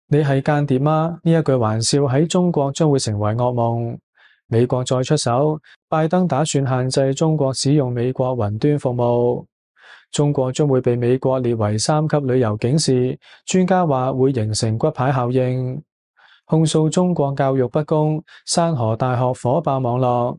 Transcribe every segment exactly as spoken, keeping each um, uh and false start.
你係間諜嗎？呢一句玩笑喺中國將會成為噩夢。美國再出手，拜登打算限制中國使用美國雲端服務。中國將會被美國列為三級旅遊警示，專家話會形成骨牌效應。控訴中國教育不公，山河大學火爆網絡。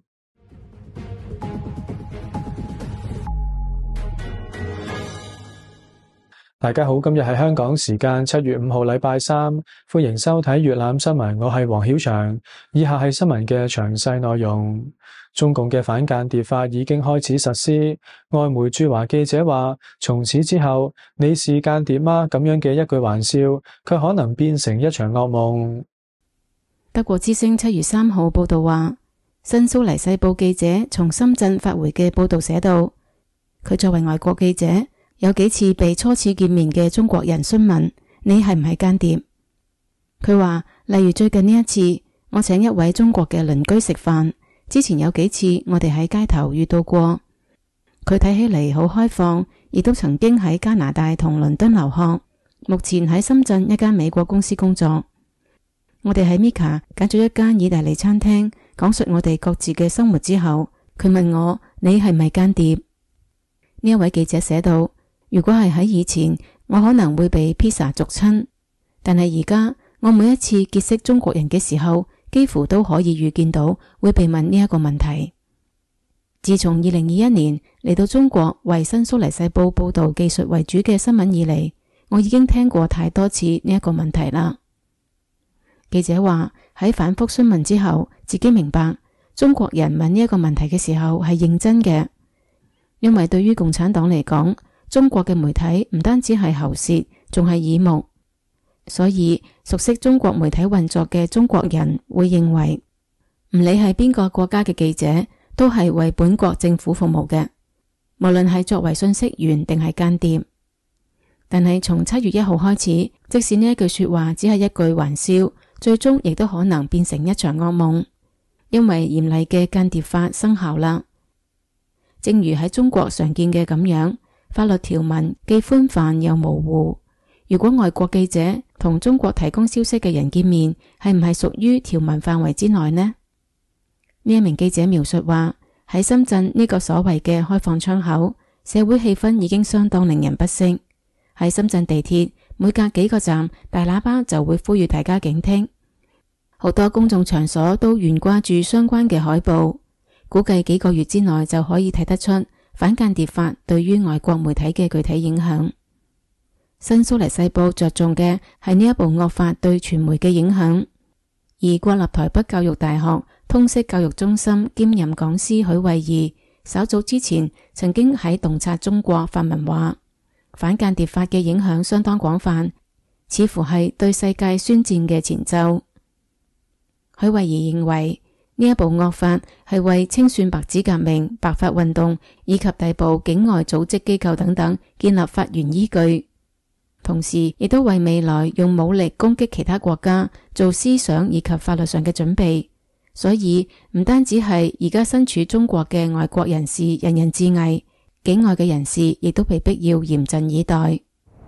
大家好，今日係香港時間七月五號禮拜三，歡迎收睇粵覽新聞，我係黃曉翔。以下係新聞嘅詳細內容。中共嘅反間諜法已經開始實施。外媒駐華記者話，從此之後，你是間諜嗎？咁樣嘅一句玩笑，佢可能變成一場噩夢。 德國之聲七月三號報道話，新蘇黎世報記者從深圳發回嘅報道寫道，佢作為外國記者，有幾次被初次見面嘅中國人詢問你係唔係間諜。佢話，例如最近呢一次，我請一位中國嘅鄰居食飯，之前有幾次我哋喺街頭遇到過。佢睇起嚟好開放，亦都曾經喺加拿大同倫敦留學，目前喺深圳一間美國公司工作。我哋喺 Mika 揀咗一間意大利餐廳，講述我哋各自嘅生活之後，佢問我，你係咪間諜？呢一位記者寫道，如果係喺以前，我可能會被披薩逐親，但係而家我每一次結識中國人嘅時候，幾乎都可以預見到會被問呢一個問題。自從二零二一年嚟到中國為新蘇黎世報報道技術為主嘅新聞以嚟，我已經聽過太多次呢一個問題啦。記者話，喺反覆詢問之後，自己明白中國人問呢一個問題嘅時候係認真嘅，因為對於共產黨嚟講，中國嘅媒體唔單止係喉舌，仲係耳目，所以熟悉中國媒體運作嘅中國人會認為，唔理係邊個國家嘅記者，都係為本國政府服務嘅，無論係作為信息員定係間諜。但係從七月一號開始，即使呢一句說話只係一句玩笑，最終亦都可能變成一場噩夢，因為嚴厲嘅間諜法生效啦。正如喺中國常見嘅咁樣，法律條文既寬泛又模糊。如果外國記者同中國提供消息嘅人見面，係唔係屬於條文範圍之內呢？呢一名記者描述話，喺深圳呢個所謂嘅開放窗口，社會氣氛已經相當令人不適。喺深圳地鐵，每隔幾個站，大喇叭就會呼籲大家警惕。好多公眾場所都懸掛住相關嘅海報，估計幾個月之內就可以睇得出反間諜法對於外國媒體嘅具體影響。新蘇黎世報着重嘅係呢一部惡法對傳媒嘅影響，而國立台北教育大學通識教育中心兼任講師許慧儀稍早之前曾經喺洞察中國發文話，反間諜法嘅影響相當廣泛，似乎係對世界宣戰嘅前奏。許慧儀認為呢一部惡法係為清算白紙革命、白髮運動以及逮捕境外組織機構等等建立法源依據，同時亦都為未來用武力攻擊其他國家做思想以及法律上嘅準備。所以唔單止係而家身處中國嘅外國人士人人自危，境外嘅人士亦都被逼要嚴陣以待。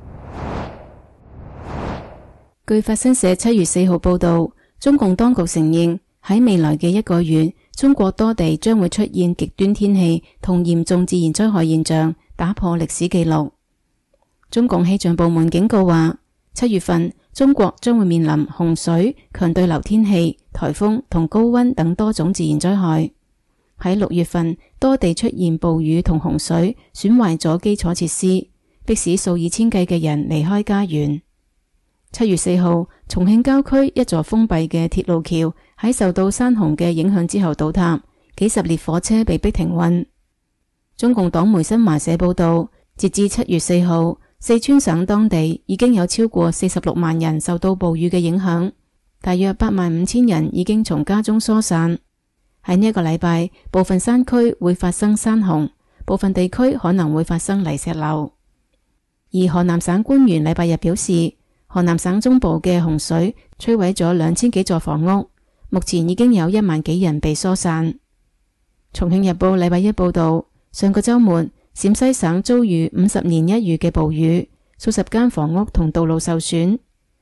據法新社七月四號報道，中共當局承認喺未來嘅一個月，中國多地將會出現極端天氣同嚴重自然災害現象，打破歷史紀錄。中共氣象部門警告話，七月份中國將會面臨洪水、強對流天氣、颱風同高溫等多種自然災害。喺六月份，多地出現暴雨同洪水，損壞咗基礎設施，迫使數以千計嘅人離開家園。七月四號，重慶郊區一座封閉嘅鐵路橋喺受到山洪嘅影響之後倒塌，幾十列火車被迫停運。中共黨媒新華社報道，截至七月四號，四川省當地已經有超過四十六萬人受到暴雨嘅影響，大約八萬五千人已經從家中疏散。喺呢一個禮拜，部分山區會發生山洪，部分地區可能會發生泥石流。而河南省官員禮拜日表示，河南省中部嘅洪水摧毀咗兩千幾座房屋，目前已經有一萬幾人被疏散。重慶日報禮拜一報道，上個週末，陝西省遭遇五十年一遇嘅暴雨，數十間房屋同道路受損。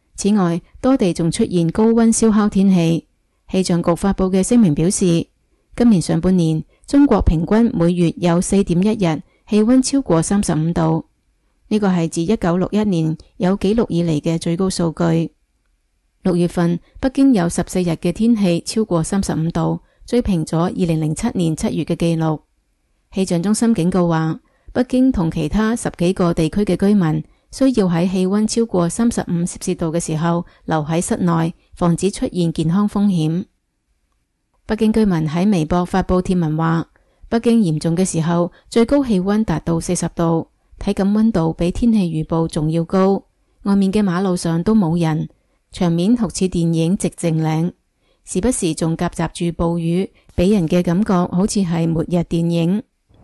此外，多地仲出現高溫燒烤天氣。氣象局發布嘅聲明表示，今年上半年中國平均每月有 四點一 日氣溫超過三十五度，呢個係自一九六一年有紀錄以嚟嘅最高數據。六月份北京有十四日嘅天氣超過三十五度，追平咗二零零七年七月嘅紀錄。氣象中心警告話，北京同其他十幾個地區嘅居民需要喺氣溫超過三十五攝氏度嘅時候留喺室內，防止出現健康風險。北京居民喺微博發布貼文話，北京嚴重嘅時候最高氣溫達到四十度，體感溫度比天氣預報仲要高，外面嘅馬路上都冇人，場面好似電影《寂靜嶺》，時不時仲夾雜住暴雨，俾人嘅感覺好似係末日電影。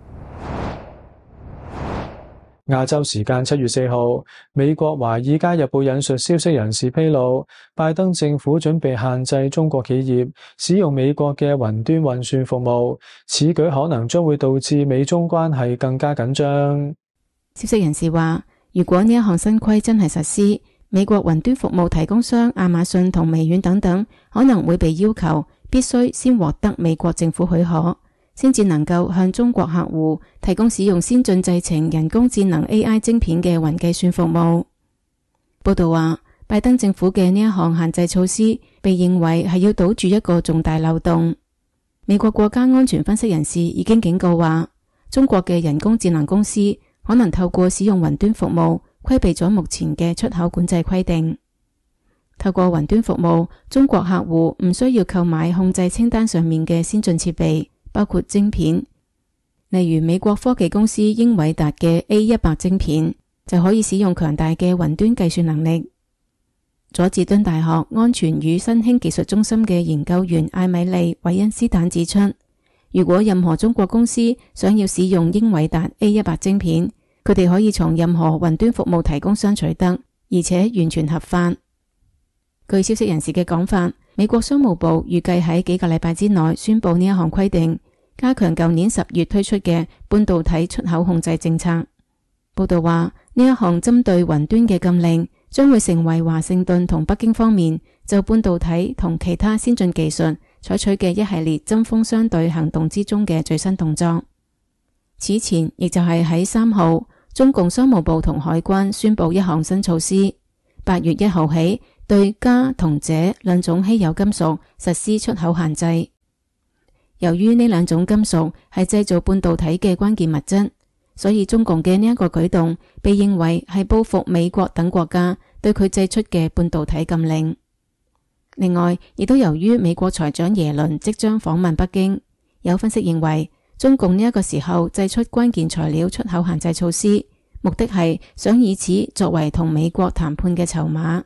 亞洲時間七月四號，美國華爾街日報引述消息人士披露，拜登政府準備限制中國企業使用美國嘅雲端運算服務，此舉可能將會導致美中關係更加緊張。 消息人士話，如果呢一項新規真係實施，美國雲端服務提供商亞馬遜同微軟等等可能會被要求必須先獲得美國政府許可，先至能夠向中國客戶提供使用先進製程人工智能 A I 晶片嘅雲計算服務。報道話，拜登政府嘅呢一項限制措施被認為係要堵住一個重大漏洞。美國國家安全分析人士已經警告話，中國嘅人工智能公司可能透過使用雲端服務規避咗目前嘅出口管制規定。透過雲端服務，中國客戶唔需要購買控制清單上面嘅先進設備，包括晶片，例如美國科技公司英偉達嘅 A 一百 晶片，就可以使用強大嘅雲端計算能力。佐治敦大學安全與新興技術中心嘅研究員艾米莉韋恩斯坦指出，如果任何中國公司想要使用英偉達 A 一百 晶片，佢哋可以從任何雲端服務提供商取得，而且完全合法。據消息人士嘅講法，美國商務部預計喺幾個禮拜之內宣布呢一項規定，加強舊年十月推出嘅半導體出口控制政策。報道話，呢一項針對雲端嘅禁令將會成為華盛頓同北京方面就半導體同其他先進技術採取嘅一系列針鋒相對行動之中嘅最新動作。此前，亦就係喺三號，中共商務部同海關宣布一項新措施，八月一號起對鎵同鍺兩種稀有金屬實施出口限制。由於呢兩種金屬係製造半導體嘅關鍵物質，所以中共嘅呢一個舉動被認為係報復美國等國家對佢製出嘅半導體禁令。另外，亦都由於美國財長耶倫即將訪問北京，有分析認為中共呢一個時候祭出關鍵材料出口限制措施，目的係想以此作為同美國談判嘅籌碼。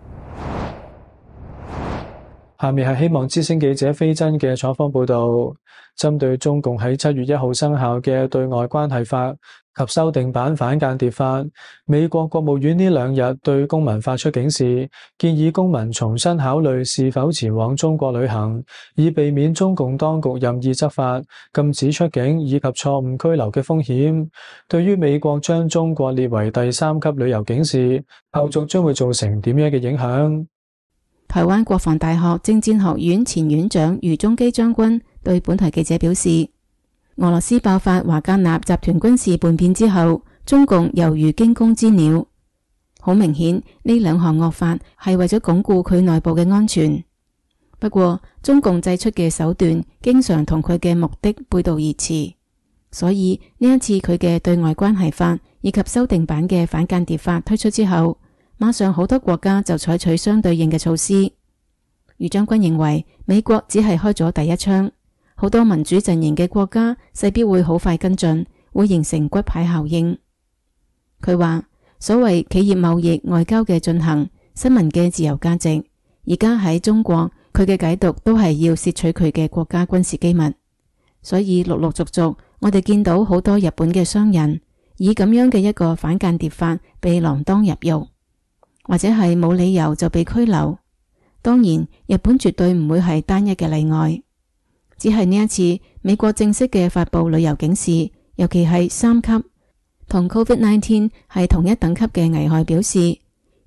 下面係希望之聲記者飛真嘅採訪報道，針對中共喺七月一號生效嘅對外關係法及修訂版反間諜法，美國國務院呢兩日對公民發出警示，建議公民重新考慮是否前往中國旅行，以避免中共當局任意執法、禁止出境以及錯誤拘留嘅風險。對於美國將中國列為第三級旅遊警示，後續將會造成點樣嘅影響？ 台灣國防大學政戰學院前院長余宗基將軍對本台記者表示，俄羅斯爆發華格納集團軍事叛變之後，中共猶如驚弓之鳥。好明顯，呢兩項惡法係為咗鞏固佢內部嘅安全。不過，中共祭出嘅手段經常同佢嘅目的背道而馳，所以呢一次佢嘅對外關係法以及修訂版嘅反間諜法推出之後，馬上好多國家就採取相對應嘅措施。余將軍認為，美國只係開咗第一槍，好多民主陣營嘅國家勢必會好快跟進，會形成骨牌效應。佢話，所謂企業貿易外交嘅進行，新聞嘅自由價值，而家喺中國，佢嘅解讀都係要竊取佢嘅國家軍事機密。所以陸陸續續，我哋見到好多日本嘅商人以咁樣嘅一個反間諜法被鋃鐺入獄，或者係冇理由就被拘留。當然，日本絕對唔會係單一嘅例外，只係呢一次美國正式嘅發佈旅遊警示，尤其係三級，同 COVID 十九 係同一等級嘅危害表示，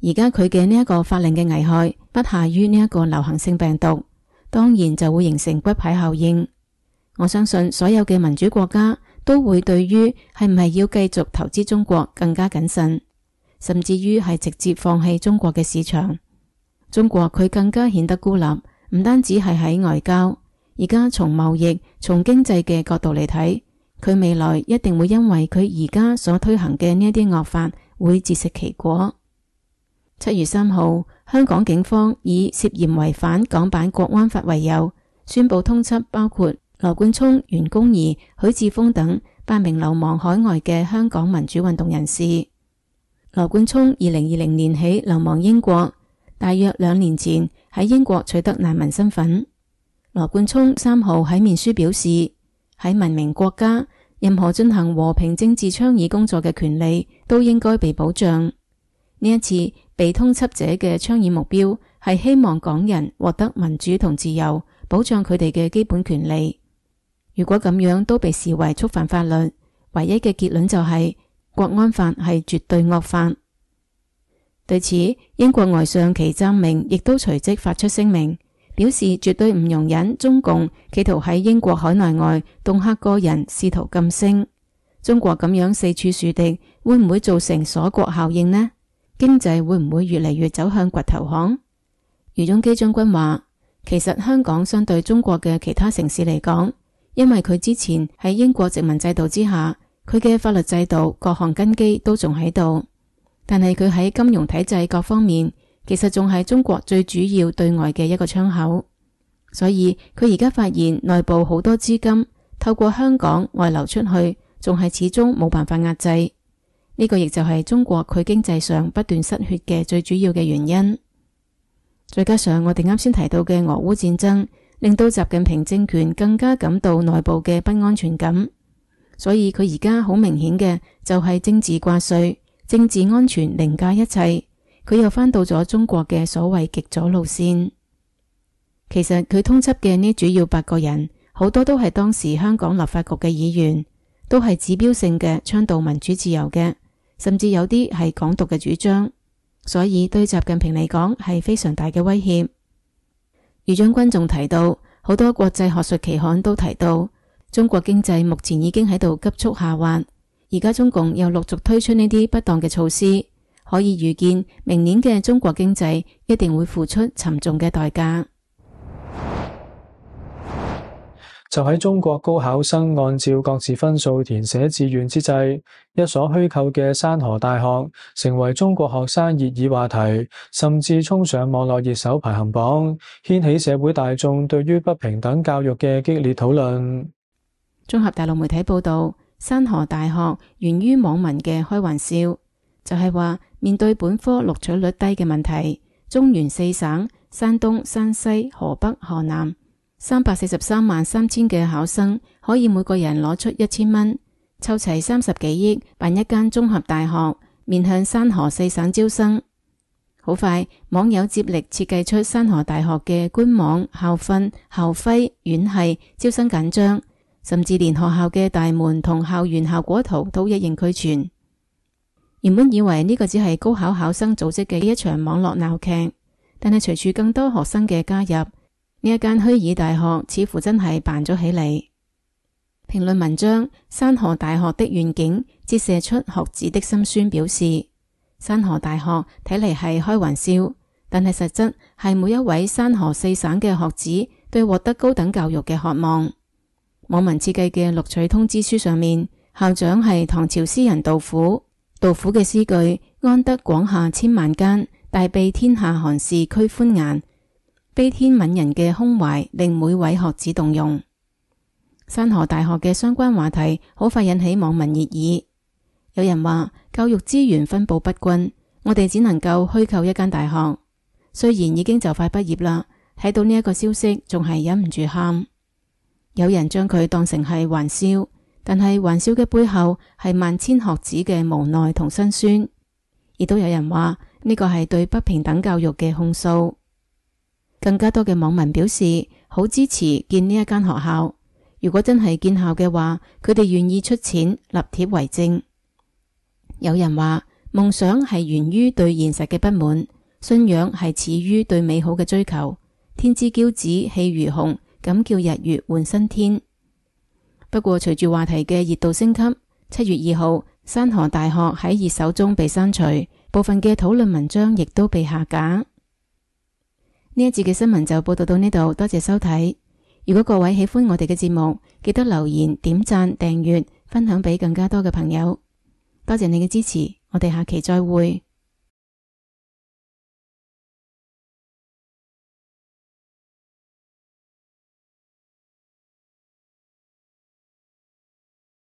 而家佢嘅呢一個法令嘅危害不下於呢一個流行性病毒，當然就會形成骨牌效應。我相信所有嘅民主國家都會對於係唔係要繼續投資中國更加謹慎，甚至於係直接放棄中國嘅市場。中國佢更加顯得孤立，唔單止係喺外交，而家從貿易、從經濟嘅角度嚟睇，佢未來一定會因為佢而家所推行嘅呢一啲惡法會自食其果。七月三號，香港警方以涉嫌違反港版國安法為由，宣布通緝包括羅冠聰、袁弓夷、許智峰等八名流亡海外嘅香港民主運動人士。羅冠聰二零二零年起流亡英國，大約兩年前喺英國取得難民身份。羅冠聰三號喺面書表示，喺文明國家，任何進行和平政治倡議工作嘅權利都應該被保障。呢一次被通緝者嘅倡議目標係希望港人獲得民主同自由，保障佢哋嘅基本權利。如果咁樣都被視為觸犯法律，唯一嘅結論就係國安法係絕對惡法。對此，英國外相祁湛明亦都隨即發出聲明，表示絕對唔容忍中共企圖喺英國海內外恫嚇個人，試圖噤聲。中國咁樣四處樹敵，會唔會造成鎖國效應呢？經濟會唔會越嚟越走向掘頭巷？余宗基將軍話，其實香港相對中國嘅其他城市嚟講，因為佢之前喺英國殖民制度之下，佢嘅法律制度各項根基都仲喺度，但係佢喺金融體制各方面，其實仲係中國最主要對外嘅一個窗口。所以佢而家發現內部好多資金透過香港外流出去，仲係始終冇辦法壓制。呢個亦就係中國佢經濟上不斷失血嘅最主要嘅原因。再加上我哋啱先提到嘅俄烏戰爭，令到習近平政權更加感到內部嘅不安全感，所以佢而家好明顯嘅就係政治掛帥，政治安全凌駕一切。佢又返到咗中國嘅所謂極左路線。其實佢通緝嘅呢主要八個人，好多都係當時香港立法局嘅議員，都係指標性嘅倡導民主自由嘅，甚至有啲係港獨嘅主張，所以對習近平嚟講係非常大嘅威脅。余將軍仲提到，好多國際學術期刊都提到，中國經濟目前已經喺度急速下滑，而家中共又陸續推出呢啲不當嘅措施，可以預見明年嘅中國經濟一定會付出沉重嘅代價。 就喺中國高考生按照各自分數填寫志願之際，一所虛構嘅山河大學成為中國學生熱議話題，甚至衝上網絡熱搜排行榜，掀起社會大眾對於不平等教育嘅激烈討論。 綜合大陸媒體報道，山河大學源於網民嘅開玩笑，就係話面對本科錄取率低嘅問題，中原四省山東、山西、河北、河南三百四十三萬三千嘅考生可以每個人攞出一千蚊，湊齊三十幾億辦一間綜合大學，面向山河四省招生。好快，網友接力設計出山河大學嘅官網、校訓、校徽、院系、招生簡章，甚至連學校嘅大門同校園效果圖都一應俱全。原本以為呢個只係高考考生組織嘅一場網絡鬧劇，但係隨住更多學生嘅加入，呢一間虛擬大學似乎真係辦咗起嚟。評論文章《山河大學的願景》折射出學子的心酸，表示山河大學睇嚟係開玩笑，但係實質係每一位山河四省嘅學子對獲得高等教育嘅渴望。網民設計嘅錄取通知書上面，校長係唐朝詩人杜甫，杜甫嘅詩句安得廣廈千萬間，大庇天下寒士俱歡顏，悲天憫人嘅胸懷令每位學子動容。山河大學嘅相關話題好快引起網民熱議。有人話教育資源分布不均，我哋只能夠虛構一間大學。雖然已經就快畢業啦，睇到呢一個消息仲係忍唔住喊。有人將佢當成係玩笑，但係玩笑嘅背後係萬千學子嘅無奈同辛酸。亦都有人話呢個係對不平等教育嘅控訴。更加多嘅網民表示好支持建呢一間學校，如果真係建校嘅話，佢哋願意出錢立帖為證。有人話夢想係源於對現實嘅不滿，信仰係始於對美好嘅追求。天之驕子氣如虹，咁叫日月換新天。不過隨住話題嘅熱度升級，七月二號，山河大學喺熱搜中被刪除，部分嘅討論文章亦都被下架。呢一節嘅新聞就報道到呢度，多謝收睇。如果各位喜歡我哋嘅節目，記得留言、點讚、訂閱、分享俾更加多嘅朋友。多謝你嘅支持，我哋下期再會。